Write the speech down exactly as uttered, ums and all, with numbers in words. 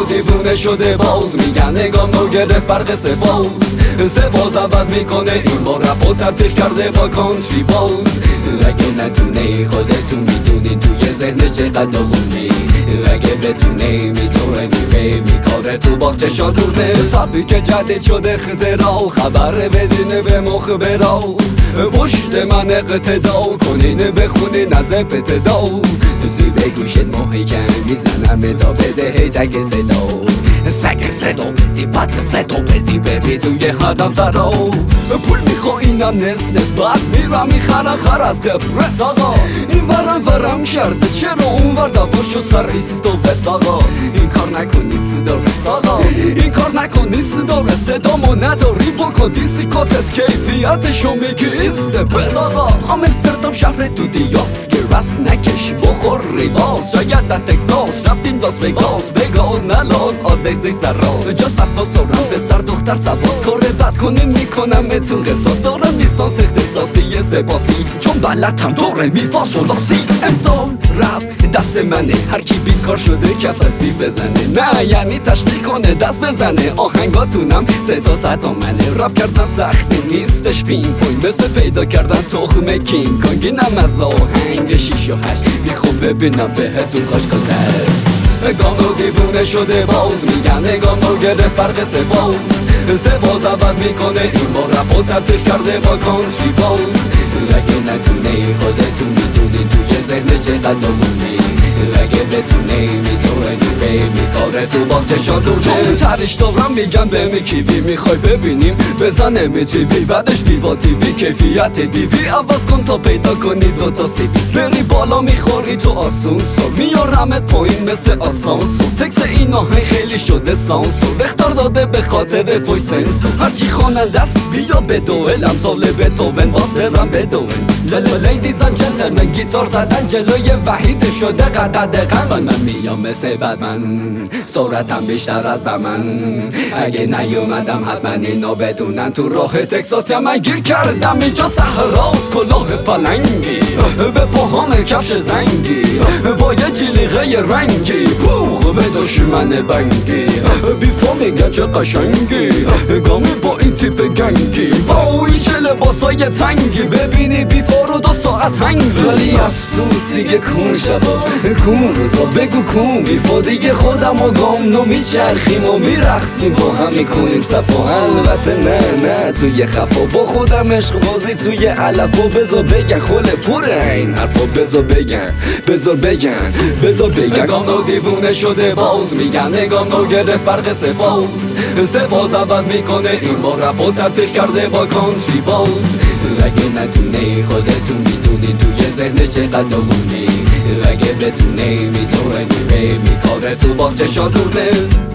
و دیوونه شده باز میگن نگام نو گرفت برق سفاز سفاز عوض میکنه این بار رپ و ترفیق کرده با کانتری باز اگه نتونه خودتون میدونین توی ذهنش چقدر دومی اگه بتونه میدونه میره میکاره تو باغچه شادونه سبی که جدید شده اختراع خبر بدینه به مخبرا پشت من اقتدا کنین بخونین از ابتدا زیر گوشت محکم میزنم تا بده هیچک صدا سگ صدا بدی بط فدا بدی ببی توی هدم زرا پول میخواه اینم نس نس بعد میرم میخرم خر از قبرس آقا این ورم ورم کرده چرا اون ور دواشو سر ریست و بس آقا این کار نکنی صدا رس آقا این کار نکنی صدا رس صدامو نداری بکن دیسی کاتس کیفیتشو میگی ایست بس آقا آمستردام شهر دودیاس که رس نکش بخور ریواز شاید در تکساس رفتیم لاس وگاس وگاس نلاس آدیسی سر راز جاست از پاسورم به سر دختر سباس کار بد کنین میکنم بهتون قصاص دارم لیسانس اختصاصی سپاسی چون بلدم دوره میفاس و لاسی امسال رپ دست منه هر کی بیکار شده کفسی بزنه نه یعنی تشویق کنه دست بزنه آهنگاتونم صدا صدا منه رپ کردن سختی نیستش پین پوین مثل پیدا کردن تخم کینگ کانگ اینم از آهنگ شیش و هشت میخوام ببینم بهتون خوش گذر گام و دیوونه شده باز میگن نگام نو گرفت برق سفاز سفاز عوض میکنه این بار رپ و ترفیق کرده با کانتری باز اگه نتونه خودتون میدونین توی ذهنش چقدر دومی اگه بتونه میدونه میره میکاره تو باغچه شادونه چون ترش دارم میگن به می کیوی میخوای ببینیم بزنه می تیوی بعدش ویوا تیوی کیفیت دیوی عوض کن تا پیدا کنی دوتا سی بی بری بالا میخوری تو آسانسور میارمت پایین مثل آسانسور تکس این آهنگ خیلی شده سانسور اختار داده به خاطر فوش سنسور هرچی خواننده است بیا به دوئل امثال بتوون باز برم به دوئل لیدیز اند جنتلمن گیتار زدن جلوی وحید شده قدر دقن من من میام مثل بدمن سرعتم بیشتر از بمن اگه نیومدم حتما اینو بدونن تو راه تکساس یا من گیر کردم اینجا صحراست کلاه پلنگی به پاهام کفش زنگی با یه جلیقه رنگی بوغ به دشمن بنگی بیفا میگن چه قشنگی گامی با این تیپ گنگی وای چه لباسای تنگی ببینی بیفا رو دو ساعت هنگی ولی افسوس دیگه کون شبا کون روزا بگو کون بیفا دیگه خودم و گام نو میچرخیم و میرخسیم با هم میکنیم صفا البته نه نه توی خفا با خودم عشق بازی توی علف و بذار بگن خوله پره این حرفا بذار بگن بذار بگن بذار بگن گام نو دیوونه شده باز میگن نگام نو گرفت برق سفاز سفاز عوض میکنه این بار رپ و ترفیق کرده با کانتری باز اگه نتونه خودتون میدونین توی ذهنش چقدر دومی اگه بتونه میدونه میره میکاره تو باغچه شادونه